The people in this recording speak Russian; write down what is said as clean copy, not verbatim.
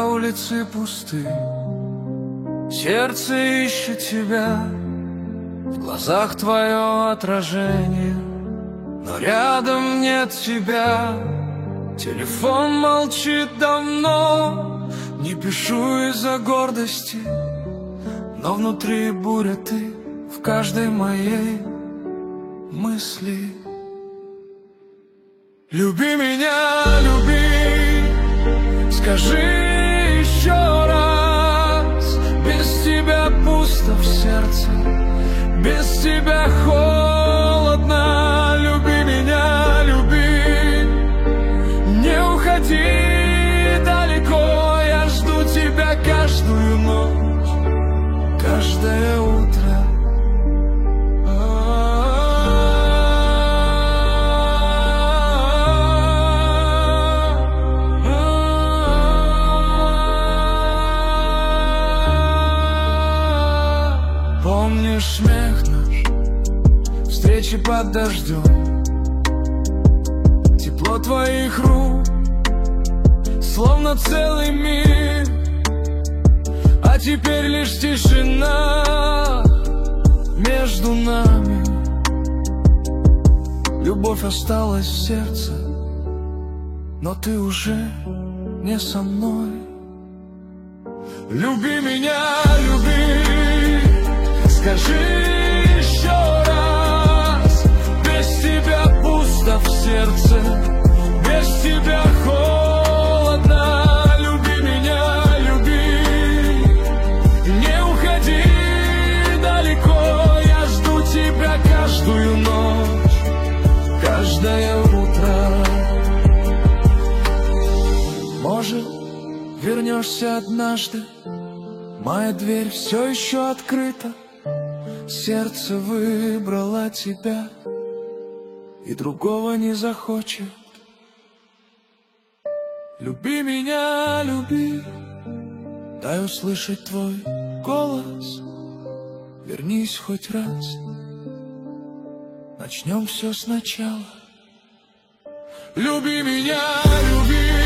улицы пусты, сердце ищет тебя, в глазах твое отражение, но рядом нет тебя. Телефон молчит давно, не пишу из-за гордости, но внутри буря, ты в каждой моей мысли. Люби меня, люби, скажи еще раз. Без тебя пусто в сердце, без тебя холодно. Люби меня, люби, не уходи далеко. Я жду тебя каждую ночь, каждое утро. Помнишь смех наш, встречи под дождем, тепло твоих рук, словно целый мир. А теперь лишь тишина между нами. Любовь осталась в сердце, но ты уже не со мной. Люби меня, люби, скажи еще раз. Без тебя пусто в сердце, без тебя холодно. Люби меня, люби, не уходи далеко. Я жду тебя каждую ночь, каждое утро. Может, вернешься однажды, моя дверь все еще открыта. Сердце выбрало тебя и другого не захочет. Люби меня, люби, дай услышать твой голос. Вернись хоть раз, начнем все сначала. Люби меня, люби,